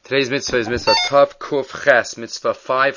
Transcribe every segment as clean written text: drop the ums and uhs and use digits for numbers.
Today's mitzvah is mitzvah Tav Kuf Ches, mitzvah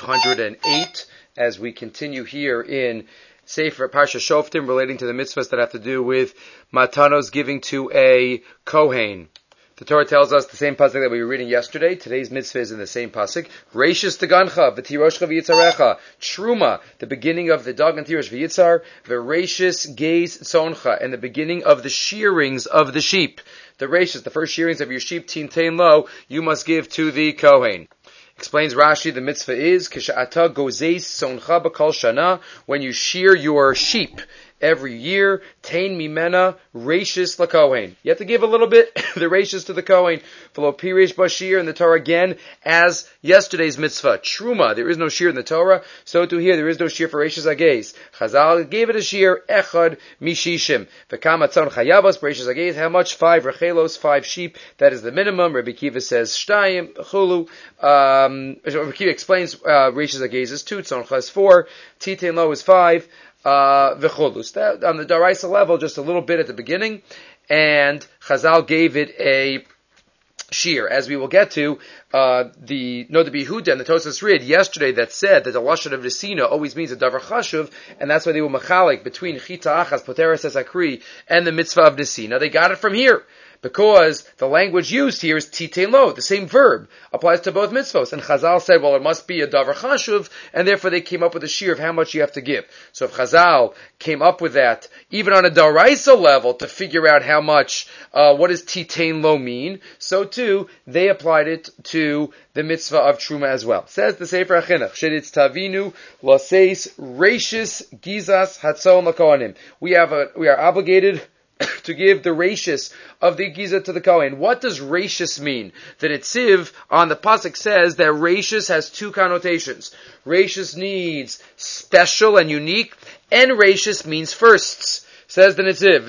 508, as we continue here in Sefer Parsha Shoftim, relating to the mitzvahs that have to do with matanos, giving to a kohen. The Torah tells us the same pasuk that we were reading yesterday. Today's mitzvah is in the same pasuk. Reishis tegancha v'tiroshcha v'yitzarecha. Truma, the beginning of the dog and tirosh v'yitzar. V'reishis geiz tzoncha, and the beginning of the shearings of the sheep. The reishis, the first shearings of your sheep, tintein lo, you must give to the kohen. Explains Rashi, the mitzvah is kisha'ata gozeis tzoncha b'kol shana, when you shear your sheep every year, tain mimena reishis lakohen. You have to give a little bit, the reishis to the kohen. V'lo pirish bashir in the Torah again, as yesterday's mitzvah. Truma, there is no shear in the Torah, so to here, there is no shear for reishis agez. Chazal gave it a shear, echad mishishim. V'kam atzon chayavos, reishis agez, how much? 5 rechelos, 5 sheep, that is the minimum. Rabbi Kiva says, shtayim, chulu. Rabbi Kiva explains, reishis agez is 2, tzoncha is 4, titain lo is 5, v'cholus. On the Daraisa level, just a little bit at the beginning, and Chazal gave it a shear, as we will get to. The Behuda and the Tosas read yesterday that said that the lashon of Nesina always means a davar chashuv, and that's why they were machalik between chita achas poteres esakri and the mitzvah of Nesina. They got it from here, because the language used here is titein lo, the same verb, applies to both mitzvos. And Chazal said, well, it must be a davar chashuv, and therefore they came up with a shear of how much you have to give. So if Chazal came up with that, even on a daraisa level, to figure out how much, what does titein lo mean, so too, they applied it to the mitzvah of Truma as well. Says the Sefer HaChinuch, Sheditz Tavinu Laseis Reishis Gizas Hatzon Lakohanim. We are obligated to give the reishis of the giza to the kohen. What does reishis mean? The Netziv on the pasuk says that reishis has 2 connotations. Reishis needs special and unique, and reishis means firsts. Says the Netziv,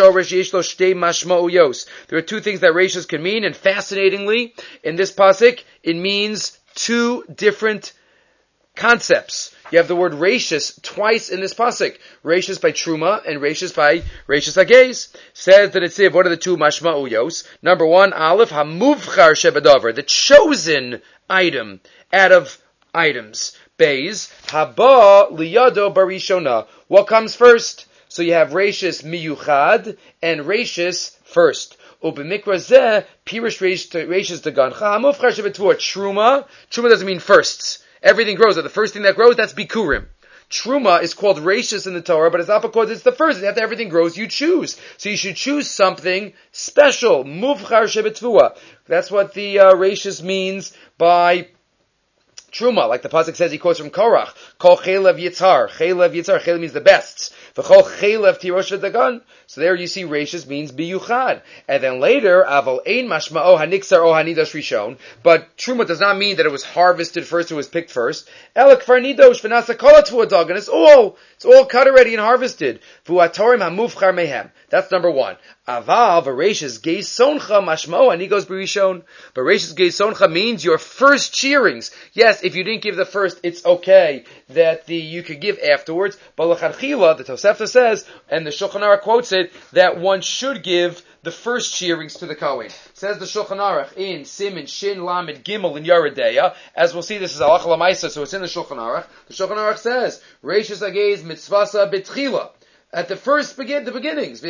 there are 2 things that reishis can mean, and fascinatingly, in this pasuk, it means 2 different concepts. You have the word reishis twice in this pasuk. Reishis by Truma and reishis by reishis agez. Says that it's what are the 2 mashma'uyos? Number 1, aleph hamuvchar shebedavar, the chosen item out of items. Beis haba liyado barishona. What comes first? So you have reishis miyuchad and reishis first. Ubimikra zeh pirish reishis degancha hamuvchar shebetvur. Truma doesn't mean firsts. Everything grows. The first thing that grows, that's bikurim. Truma is called reishis in the Torah, but it's not because it's the first. After everything grows, you choose. So you should choose something special. Muvchar shebetvua. That's what the reishis means by Truma. Like the pasuk says, he quotes from Korach. Kol chelev yitzhar. Chelev yitzhar. Chelev means the best. V'chol chelev tirosh v'dagan. So there you see reishis means biyuchad. And then later, aval ein mashma'o haniksar o hanidosh rishon. But Truma does not mean that it was harvested first, it was picked first. Elek far nidosh v'nasa kolat v'dagan. It's all cut already and harvested. V'uatorim hamuvchar mehem. That's number 1. Aval v'reishis geisoncha mashma'o hanigos b'rishon. But reishis geisoncha means your first shearings. Yes, if you didn't give the first, it's okay that you could give afterwards. But l'chadchila, the Tosefta says, and the Shulchan Aruch quotes it, that one should give the first shearings to the kohen. Says the Shulchan Aruch in Siman Shin Lamed Gimel in Yeredeya, as we'll see, this is halacha l'maisa, so it's in the Shulchan Aruch. The Shulchan Aruch says, reishis agez mitzvasa betchila. At the beginnings,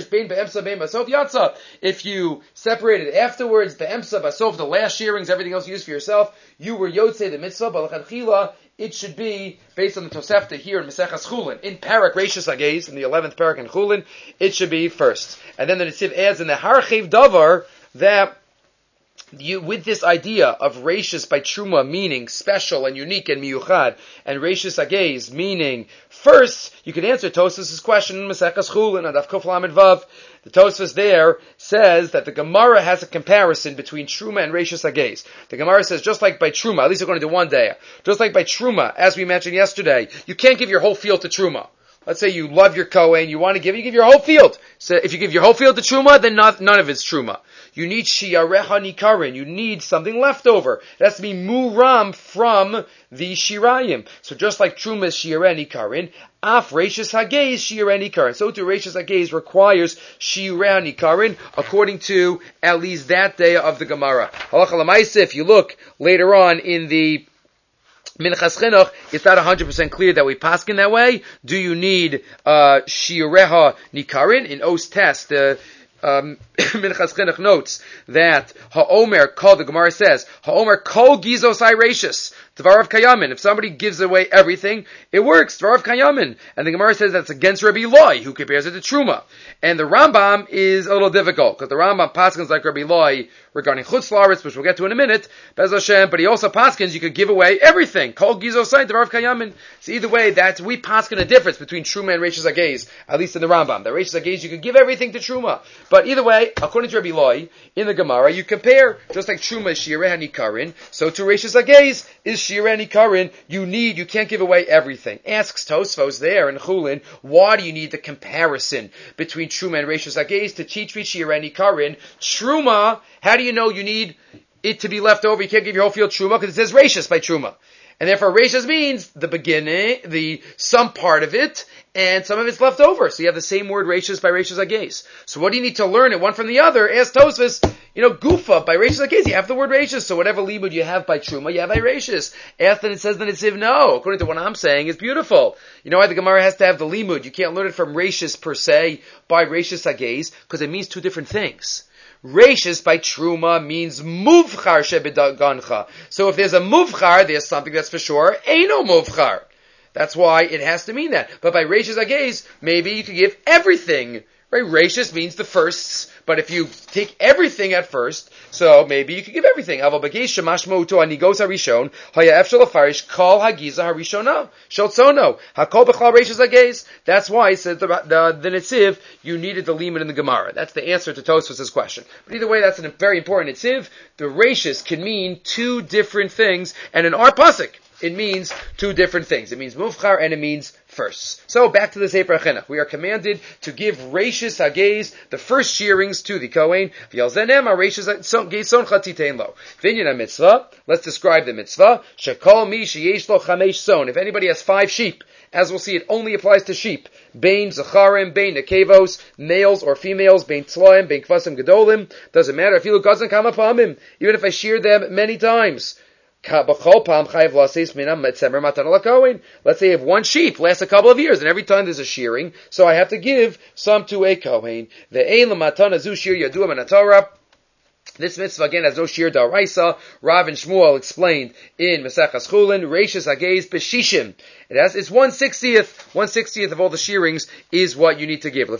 if you separated afterwards, the last shearings, everything else you use for yourself, you were yotzei the mitzvah, but l'chadchila, it should be, based on the Tosefta here in Maseches Chulin, in Parak Reishis Agez, in the 11th Parak in Chulin, it should be first. And then the Netziv adds in the Harchev Davar that with this idea of reishis by Truma meaning special and unique and miyuchad, and reishis agez meaning first, you can answer Tosfos' question in Maseches Chulin and Daf Kuf Lamed Vav. The Tosfos there says that the Gemara has a comparison between Truma and reishis agez. The Gemara says just like by Truma, at least according to one day, just like by Truma, as we mentioned yesterday, you can't give your whole field to Truma. Let's say you love your Kohen, you give your whole field. So if you give your whole field to Truma, then none of it's Truma. You need Shiareha Nikarin. You need something left over. It has to be Muram from the Shirayim. So just like Truma is Shiareh Nikarin, Af Reishis Hagez Shiareh Nikarin. So too Reishis Hagez requires Shiareh Nikarin, according to at least that day of the Gemara. Halacha L'maaseh, if you look later on in the Minchas Chinuch, it's not 100% clear that we paskin that way. Do you need Shiureha Nikarin? In Os Test, the Minchas Chinuch notes that Ha'omer Kol, the Gemara says, Ha'omer Kol Gizos Irashis, Tvarav Kayamin. If somebody gives away everything, it works, Tvarav Kayamin. And the Gemara says that's against Rabbi Eloi, who compares it to Truma. And the Rambam is a little difficult, because the Rambam paskins like Rabbi Eloi regarding Chutz La'aretz, which we'll get to in a minute, Bez Hashem, but he also paskins you could give away everything. Kol Gizos Tvarav Kayamin. So either way, we paskin a difference between Truma and Reishis Hagez, at least in the Rambam. The Reishis Hagez, you could give everything to Truma. But either way, according to Rabbi Eloi, in the Gemara, you compare, just like Truma is Shireh Nikarin, so to Reishis Hagez is Shireh Nikarin, you can't give away everything. Asks Tosfos there in Chulin, why do you need the comparison between Truma and Reishis Hagez to teach me Shireh Nikarin? Truma, how do you know you need it to be left over? You can't give your whole field Truma because it says Reishis by Truma. And therefore, Reishis means the beginning, some part of it, and some of it's left over. So you have the same word Reishis by Reishis Hagez. So what do you need to learn it one from the other? Ask Tosfos, Gufa by Reishis Hagez, you have the word Reishis. So whatever limud you have by Truma, you have by Reishis. Ask that it says the Netziv, no. According to what I'm saying, it's beautiful. You know why the Gemara has to have the limud? You can't learn it from Reishis per se by Reishis Hagez, because it means two different things. Reishis by Truma means muvchar shebedagancha. So if there's a muvchar, there's something that's for sure eino muvchar. That's why it has to mean that. But by Reishis Hagez, maybe you could give everything. Right? Reishis means the firsts, but if you take everything at first, so maybe you could give everything. Aval Bagez shemashmo uto anigos harishon haya efshel afarish kol hagiza harishona sheltzono hakol b'chlal Reishis Hagez. That's why it said the Netziv, you needed the limud in the Gemara. That's the answer to Tosfos' question. But either way, that's a very important Netziv. The Reishis can mean two different things, and in our pasuk, it means two different things. It means muvchar and it means first. So back to the Sefer Chinuch. We are commanded to give Reishis Hagez, the first shearings to the Kohen. Let's describe the mitzvah. If anybody has 5 sheep, as we'll see, it only applies to sheep. Bein zacharim, bein nekevos, males or females, bein tzloim, bein kvasim gedolim. Doesn't matter. If you look gazan kama pamim, even if I shear them many times. Let's say you have 1 sheep, lasts a couple of years, and every time there's a shearing, so I have to give some to a Kohen. This mitzvah again has no shir da'araisa. Rav and Shmuel explained in Maseches Chulin, Reishis Hagez b'shishim. It's 1/60th of all the shearings is what you need to give.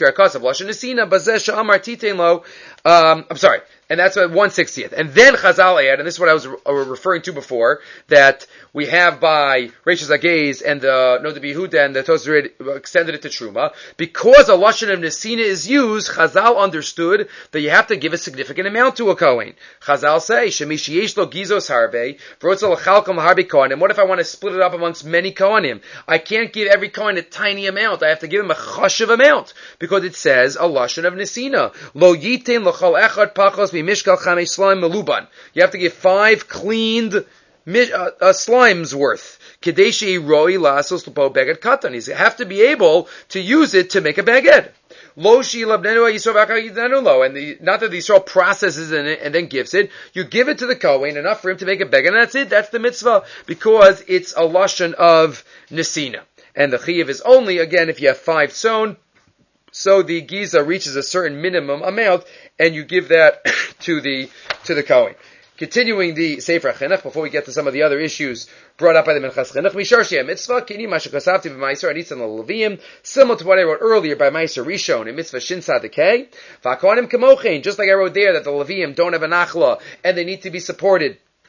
And that's 1/60th. And then Chazal add, and this is what I was referring to before, that we have by Reishis Hagez and the Noda B'Yehuda and the Tosrid extended it to Truma. Because a lashon of Nesina is used, Chazal understood that you have to give a significant amount to a Kohen. Chazal say, Shemishi yesh lo gizos harbe, v'rotza l'chalkom harbe kohanim. What if I want to split it up amongst many Kohanim? I can't give every Kohen a tiny amount. I have to give him a chashuv amount. Because it says, a lashon of Nesina. Lo yitin l'chol echad pachos mishkal chamesh slime meluban. You have to give 5 cleaned slimes worth. Kadeshi roi lasos l'po beged katan. You have to be able to use it to make a beged. Lo shi labnenu yisrael v'akayidanu lo. And not that the Yisrael processes in it and then gives it. You give it to the Kohen, enough for him to make a beged, and that's it. That's the mitzvah. Because it's a lashon of Nesina. And the chiyuv is only, again, if you have 5 sewn, so the Giza reaches a certain minimum amount, and you give that to the Kohen. Continuing the Sefer Chinuch, before we get to some of the other issues brought up by the Minchas Chinuch, Mishar Sheyeh Mitzvah, Kini Mashakasavti B'Maiser Anitzan L'Levim, similar to what I wrote earlier by Maiser Rishon in Mitzvah Shin Sadekei, V'Akohanim Kamochein, just like I wrote there that the Levim don't have an achla, and they need to be supported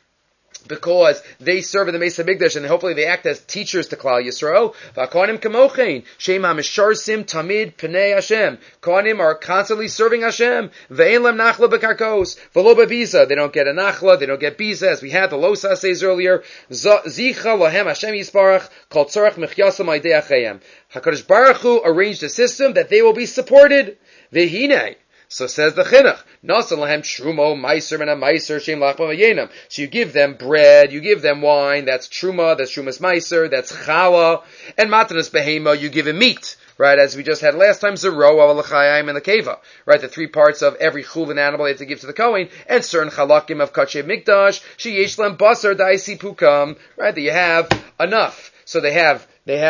because they serve in the Mesa Mikdash and hopefully they act as teachers to Klal Yisrael. V'kohanim kamochein, shem ha'misharsim tamid pnei Hashem. Kohanim are constantly serving Hashem. Ve'en lem nachla b'karkos, v'lo b'biza. They don't get a nachla, they don't get biza, as we had the Losa says earlier. Zicha lahem Hashem yisparach, kol tzorach mechyasam aydei achayim. HaKadosh Baruch Hu arranged a system that they will be supported. Ve'hinei. So says the Chinuch, Nasan lahem trumo meiser and a meiser shem lachma v'yenam. So you give them bread, you give them wine, that's trumas meiser, that's challah, and matanas behema, you give them meat. Right, as we just had last time, Zeroa, L'chayim, and the Keva. Right, the three parts of every chulin animal they have to give to the Kohen, and certain chalakim of Kachev Mikdash, Sheyesh Lem Basar Daisi Pukam. Right, that you have enough. So they have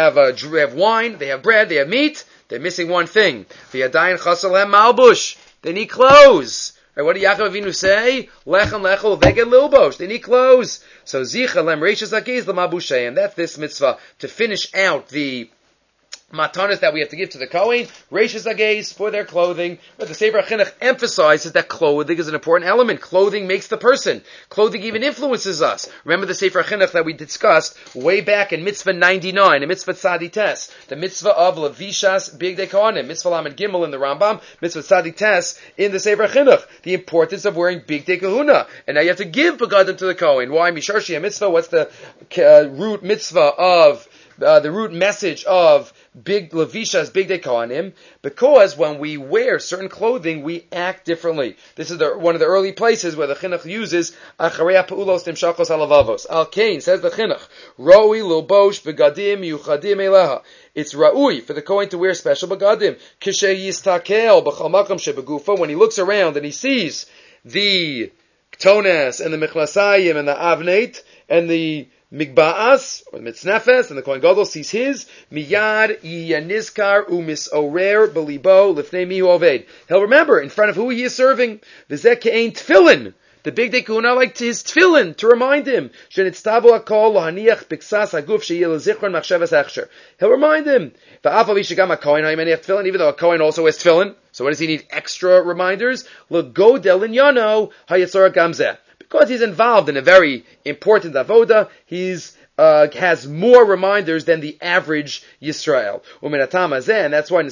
wine, they have bread, they have meat. They're missing one thing. V'yadayin chasalem malbush. They need clothes. Right, what did Yaakov Avinu say? Lechem lechel veged lilbosh. They need clothes. So zicha lem reishas hagiz l'mabusheim. That's this mitzvah to finish out the matanas that we have to give to the Kohen, reishas hageis, for their clothing. But the Sefer HaChinuch emphasizes that clothing is an important element. Clothing makes the person. Clothing even influences us. Remember the Sefer HaChinuch that we discussed way back in Mitzvah 99, in Mitzvah Tzadi Tes, the Mitzvah of Levishas Bigdei Kohanim, Mitzvah Lamed Gimel in the Rambam, Mitzvah Tzadi Tes in the Sefer HaChinuch, the importance of wearing Bigdei Kahuna. And now you have to give begadim to the Kohen. Why? Misharshi mitzvah, what's the root mitzvah of, the root message of big Levishas Bigdei Kohanim? Because when we wear certain clothing, we act differently. This is one of the early places where the Chinuch uses Acharei Pa'ulos Timshachos Halavavos. Al Kain says the Chinuch, Roi Lilbosh Begadim Yuchadim Eleha. It's Ra'ui for the Kohen to wear special begadim. Kishe Yistakel B'chal Makam Shebegufa. When he looks around and he sees the Ktones and the Mechlasayim and the Avneit and the Migba'as, or the Mitznefes, and the Kohen Gadol sees his, Miyad Yiyanizkar Umisorer Belibo Lifnei Mihu Oved. He'll remember in front of who he is serving. V'zeh ke'ein tefillin. The Bigdei Kahuna like his tefillin to remind him. Shenitztavo hakol lohaniach biksas haguf sheyeh lezichron machshavas hechsher. He'll remind him. V'af avishagam hakohen ha'imaniach tefillin, even though a Kohen also has tefillin. So what does he need? Extra reminders? L'godel inyano hayetzorah gamzeh. Because he's involved in a very important avoda, he's has more reminders than the average Yisrael. And that's why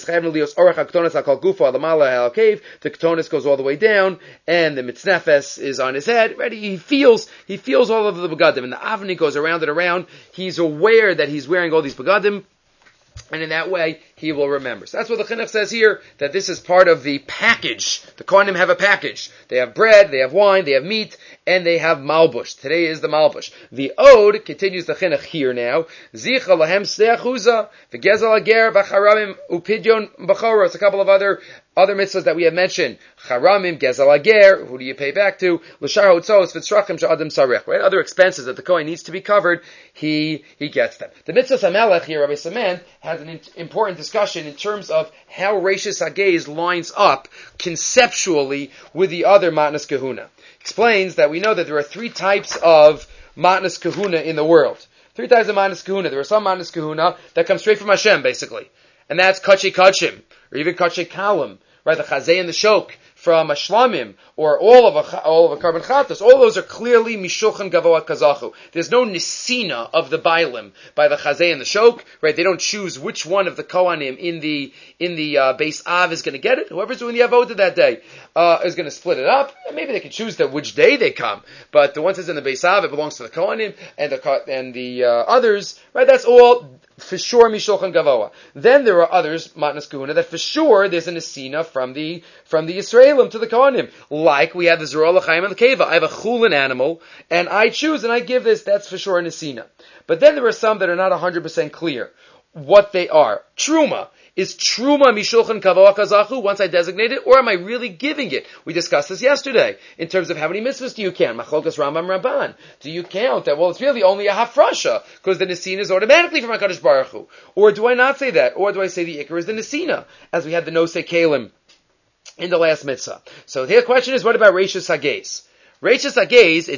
the Ketonis goes all the way down, and the Mitznefes is on his head. Right? He feels all of the begadim, and the Avni goes around and around. He's aware that he's wearing all these begadim, and in that way, he will remember. So that's what the Chinuch says here, that this is part of the package. The Kohanim have a package. They have bread, they have wine, they have meat, and they have malbush. Today is the malbush. The Ode, continues the Chinuch here now, Zicha lahem steachuza, v'gezel ager, v'charamim, upidyon b'chora. It's a couple of other mitzvahs that we have mentioned. Charamim, gezel ager, who do you pay back to? L'shar hotzos, v'tzrachim sha'adim sarech. Right? Other expenses that the Kohen needs to be covered, he gets them. The mitzvah Hamelech here, Rabbi Saman, has an important discussion in terms of how Reishis Hagez lines up conceptually with the other Matnas Kahuna. Explains that we know that there are three types of Matnas Kahuna in the world. Three types of Matnas Kahuna. There are some Matnas Kahuna that come straight from Hashem, basically. And that's Kachi Kachim, or even Kachi Kalim, right? The Chazay and the Shok from a Shlamim, or all of a Carbon Chatos. All those are clearly Mishulchan Gavoat Kazachu. There's no Nisina of the Bailim by the Chazay and the Shok, right? They don't choose which one of the Kohanim in the Beis Av is going to get it. Whoever's doing the Avodah that day is going to split it up. And maybe they can choose which day they come. But the ones that's in the Beis Av, it belongs to the Kohanim and the others, right? That's all for sure Mishulchan Gavoa. Then there are others, Matnas Kahuna, that for sure there's a Nesina from the Yisraelim to the Kohanim. Like we have the Zerah L'chaim and the Keva. I have a chulin animal, and I choose and I give this, that's for sure a Nesina. But then there are some that are not 100% clear what they are. Truma. Is Truma Mishulchan Kavoa Kazachu once I designate it, or am I really giving it? We discussed this yesterday, in terms of how many mitzvahs do you count? Machlokas Rambam Rabban. Do you count that? Well, it's really only a hafrasha, because the Nesina is automatically from HaKadosh Baruch Hu. Or do I not say that? Or do I say the Iker is the Nesina, as we had the Nosei Kalim in the last mitzvah? So the question is, what about Reishis Hagez? Reishis Hagez,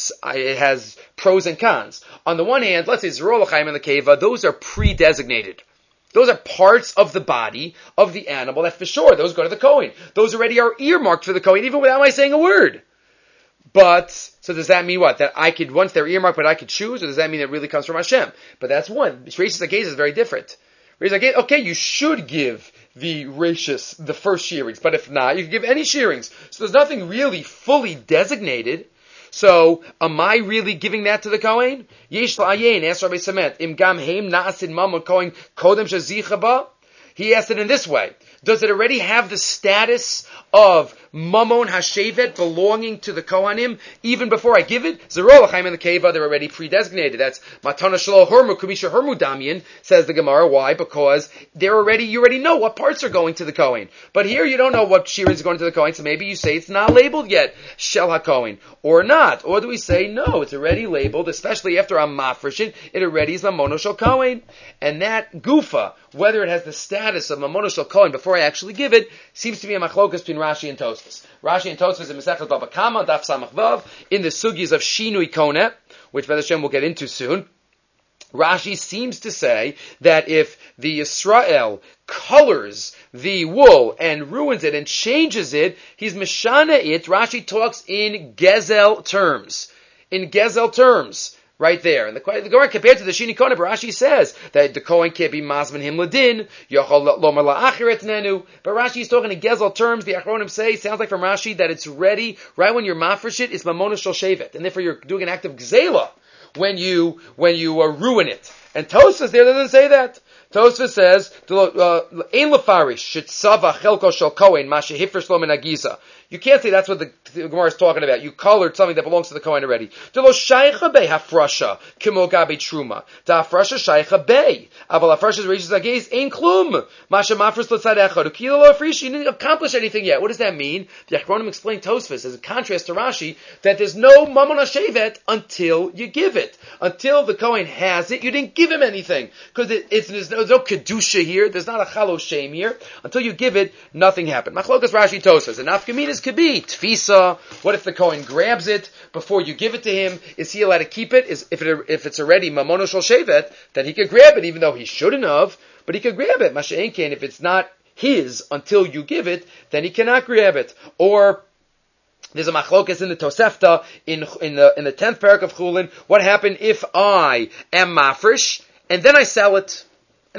it has pros and cons. On the one hand, let's say Zerah L'chaim and the Keva, those are pre-designated. Those are parts of the body of the animal that for sure, those go to the Kohen. Those already are earmarked for the Kohen, even without my saying a word. But, so does that mean what? That I could, once they're earmarked, but I could choose, or does that mean it really comes from Hashem? But that's one. Reishis Hagez is very different. Reishis Hagez, okay, you should give the Reishis, the first shearings, but if not, you can give any shearings. So there's nothing really fully designated. So, am I really giving that to the Kohen? Yesh la'ayin, ask Rabbi Samet, im gam heim na'asid mamon Kohen kodem shazicha ba? He asked it in this way. Does it already have the status of Mamon HaShevet belonging to the Kohanim even before I give it? Zerol Chaim and the Keva, they're already pre-designated. That's Matana Shelo Hermu, Kubisha Hermu Damyan, says the Gemara. Why? Because you already know what parts are going to the Kohen. But here you don't know what shear is going to the Kohen, so maybe you say it's not labeled yet, Shel HaKohen, or not. Or do we say, no, it's already labeled, especially after I'm mafreshin, it already is Mamono Shel Kohen. And that Gufa, whether it has the status of Mamono Shel Kohen before I actually give it, seems to be a machlokas between Rashi and Tosfos. Rashi and Tosfos in Masechet Bava Kama, Daf Samach Vav, in the sugis of Shinui Koneh, which B'ez Hashem we'll get into soon. Rashi seems to say that if the Yisrael colors the wool and ruins it and changes it, he's meshana it. Rashi talks in Gezel terms. In Gezel terms. Right there. And the Gemara compared to the Shini Koneh, Rashi says that the Kohen can't be Masman him Ladin, Yochol Lomar La'achiret Nenu. But Rashi is talking in Gezel terms. The Achronim say, sounds like from Rashi, that it's ready, right when you're mafresh it, it's Mamona Shel Shevet. And therefore you're doing an act of Gzela when you ruin it. And Tosfos there doesn't say that. Tosfos says, Ein lefarish, shetzava chelko shel Kohen, ma shehifresh lo min hagiza. You can't say that's what the Gemara is talking about. You colored something that belongs to the Kohen already. Delo shaycha bei hafrasha, kimo gabe truma. Da hafrasha shaycha bei. Aval hafrasha's reishes hagez ein klum. Masha mafres l'tzad echad. Ukila lo hafrish, you didn't accomplish anything yet. What does that mean? The Achronim explained Tosfos as a contrast to Rashi, that there's no mamon hashevet until you give it. Until the Kohen has it, you didn't give him anything. Because there's no kedusha here, there's not a chalo shame here. Until you give it, nothing happened. Machlokas Rashi Tosfos. And nafkaminas could be tfisa. What if the Kohen grabs it before you give it to him? Is he allowed to keep it? If it's already mamono shel shevet, then he could grab it, even though he shouldn't have. But he could grab it. Masha'en kain, if it's not his until you give it, then he cannot grab it. Or there's a machlokas in the Tosefta in the 10th parak of Chulin. What happened if I am mafresh and then I sell it? I'm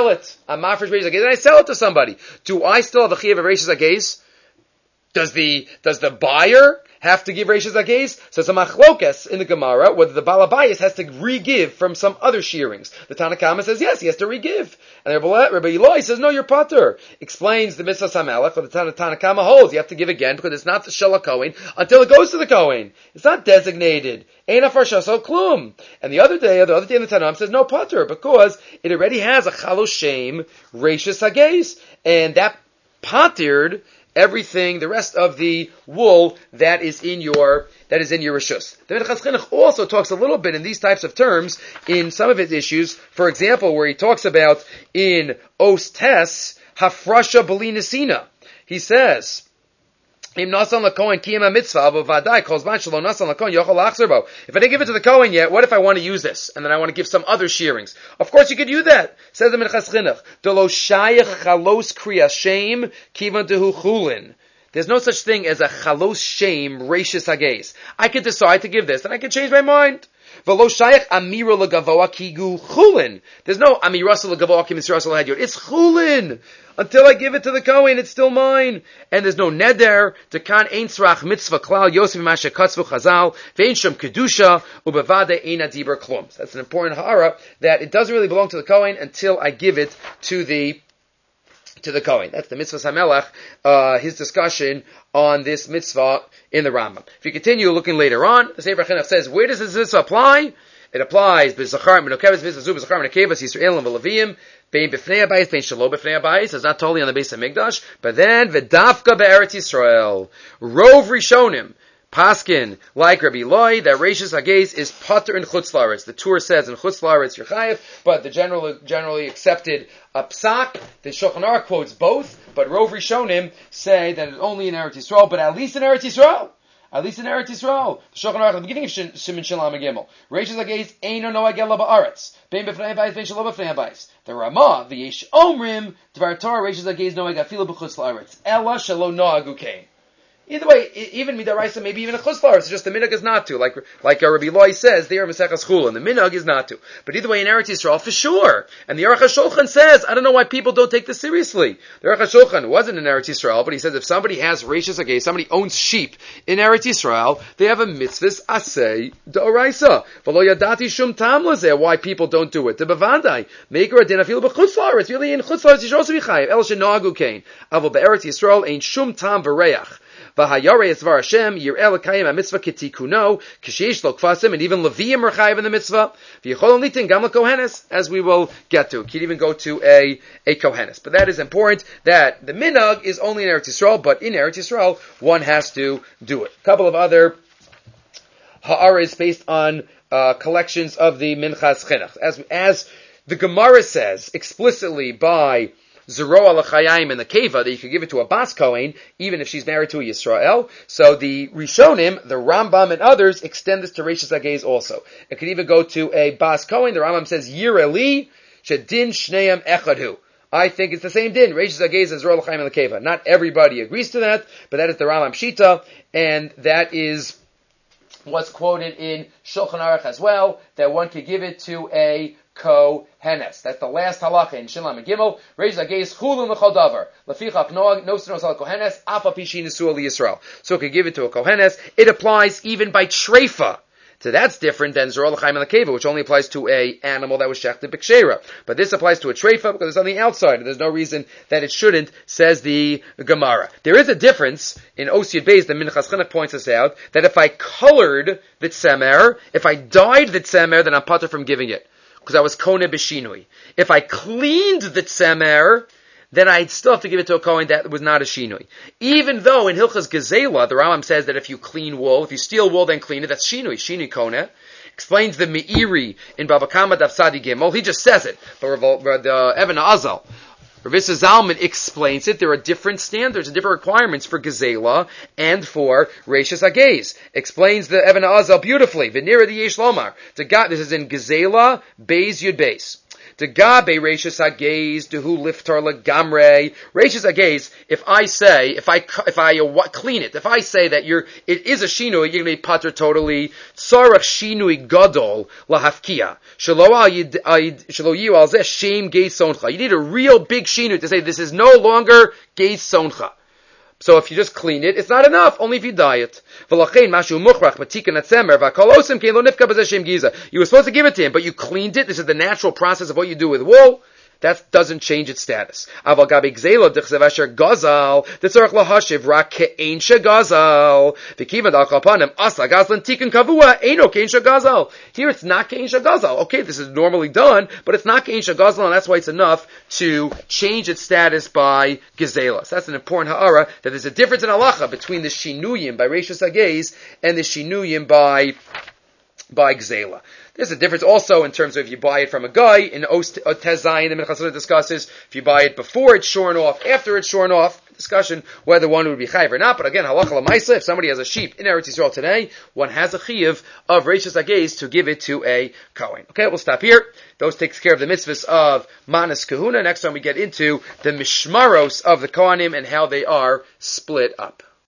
mafresh reishis hagez, and I sell it to somebody. Do I still have a chiyuv of reishis hagez? Does the buyer have to give reishis hagez? So it's a machlokas in the Gemara whether the balabayas has to re-give from some other shearings. The Tanna Kama says yes, he has to re-give. And Rabbi Eloi says no, you're patur. Explains the mitzvah samelech, but the Tanna Kama holds you have to give again because it's not the shel Kohen until it goes to the Kohen. It's not designated. Ein afar so klum. And the other day in the Tanna says no patur because it already has a chalo shem reishis hagez, and that patired everything, the rest of the wool that is in your rishus. The Minchas Chinuch also talks a little bit in these types of terms in some of his issues. For example, where he talks about in Os Tes Hafrasha B'li Nesina. He says, if I didn't give it to the Kohen yet, what if I want to use this? And then I want to give some other shearings. Of course you could do that. Says the Minchas Chinuch. There's no such thing as a chalos shame reishis hagez. I could decide to give this, and I could change my mind. There's no amira legavoa ki misrasel hadyot. It's chulin. Until I give it to the Kohen, it's still mine. And there's no neder. Dekan ein tzrach mitzvah klal yosef masha katzvu chazal ve'ein sham kedusha ubevade ein adibur klum. That's an important ha'ara that it doesn't really belong to the Kohen until I give it to the Kohen. That's the mitzvah Samelech, his discussion on this mitzvah in the Rambam. If you continue looking later on, the Sefer Chinuch says, where does this mitzvah apply? It applies b'zachar menokevas mitzvah b'zachar menokevas Yisrael and v'levim bein b'fnei habayis bein shelo b'fnei habayis. It's not totally on the base of Mikdash, but then v'dafka be'eretz Yisrael. Rov Rishonim Paskin, like Rabbi Eloi, that reishis hagez is pater in chutz la'aretz. The Tur says in chutz la'aretz you're chayev, but the generally accepted psak, the Shulchan Aruch quotes both, but Rov Rishonim say that it's only in Eretz Yisrael, but at least in Eretz Yisrael. At least in Eretz Yisrael. The Shulchan Aruch at the beginning of Siman Shalom Gimel. Reishis hagez eino noagel la ba'aretz. Bein b'fnei habayis, bein shelo b'fnei habayis. The Ramah, the Yesh Omrim, Dvar Torah reishis hagez noag afilu b'chutz la'aretz. Ela shelo noagu kain. Either way, even midaraisa, maybe even a chuslar, it's just the minhag is not to. Like Rabbi Loi says, there Maseches Chulin, the minhag is not to. But either way, in Eretz Yisrael, for sure. And the Aruch HaShulchan says, I don't know why people don't take this seriously. The Aruch HaShulchan wasn't in Eretz Yisrael, but he says if somebody has Reishis Agei, somebody owns sheep in Eretz Yisrael, they have a mitzvahs asay d'oraisa. V'lo yadati shum tam lazeh, why people don't do it. The bevandai, meikar adin afilu b'chutzlar, it's really in chutzlar, you should also be chayiv. El shenagu kain. Avol be'eretz Yisrael ain't shum tam v'reach. V'hayarei esvar Hashem yir'el l'kayim ha-mitzvah ketikuno k'sheish lo kfasim, and even Leviim are chayiv in the mitzvah. V'yichol nitin gam l'kohenes, as we will get to. It can even go to a kohenes. But that is important, that the minhag is only in Eretz Yisrael, but in Eretz Yisrael, one has to do it. A couple of other ha'aras based on collections of the Minchas Chinuch. As the Gemara says explicitly by Zeroa l'chayim in the Keva, that you could give it to a Bas Kohen, even if she's married to a Yisrael. So the Rishonim, the Rambam and others, extend this to Reishis Ageiz also. It could even go to a Bas Kohen. The Rambam says, Yireli, Shedin Shneim Echadhu. I think it's the same din. Reishis Ageiz is Zeroa l'chayim in the Keva. Not everybody agrees to that, but that is the Rambam Shita, and that is what's quoted in Shulchan Aruch as well, that one could give it to a kohenes. That's the last halacha in Shin Lamed Gimel. Reishis Ageiz chulun l'chol davar. Lefichach no sinos al kohenes afa pishi nesuah liyisrael. So it could give it to a kohenes. It applies even by treifa. So that's different than Zeroa l'chayim in the Keva, which only applies to a animal that was shechted b'kshera. But this applies to a treifa because there's something outside, and there's no reason that it shouldn't, says the Gemara. There is a difference in Osiyad Beis, the Minchas Chinuch points us out, that if I colored the tzemer, if I dyed the tzemer, then I'm patur from giving it, because I was kone b'shinui. If I cleaned the tzemer, then I'd still have to give it to a Kohen that was not a shinui. Even though in Hilchas Gezela, the Rambam says that if you clean wool, if you steal wool then clean it, that's shinui Kohen. Explains the Meiri in Bava Kama Daf Sadi Gimel. He just says it. But the Even Azal, Rav Issa Zalman explains it. There are different standards and different requirements for Gezela and for Reishis Ageiz. Explains the Even Azal beautifully. V'nira the Yesh Lomar. This is in Gezela, Beis Yud Beis. To gabe Reishis Ageiz, to who liftar legamre. Reishis Ageiz, if I clean it, if I say that it is a shinui, you're going to be pater totally. Tzarach shinui gadol lahafkia. Shelo yu al zeh shem geiz soncha. You need a real big shinui to say this is no longer geiz soncha. So if you just clean it, it's not enough, only if you dye it. You were supposed to give it to him, but you cleaned it. This is the natural process of what you do with wool. That doesn't change its status. Here it's not kein shagazal. Okay, this is normally done, but it's not kein shagazal, and that's why it's enough to change its status by gezela. So that's an important ha'ara, that there's a difference in halacha between the shinuyim by Reishis Ageiz and the shinuyim by Gzela. There's a difference also in terms of if you buy it from a guy, in Tez Zayin, the Minchas Chinuch discusses, if you buy it before it's shorn off, after it's shorn off, discussion whether one would be chayiv or not. But again, halacha l'maisa, if somebody has a sheep in Eretz Yisrael today, one has a chiyuv of Reishis Ageiz to give it to a Kohen. Okay, we'll stop here. Those takes care of the mitzvahs of Manas Kahuna. Next time we get into the Mishmaros of the Kohanim and how they are split up.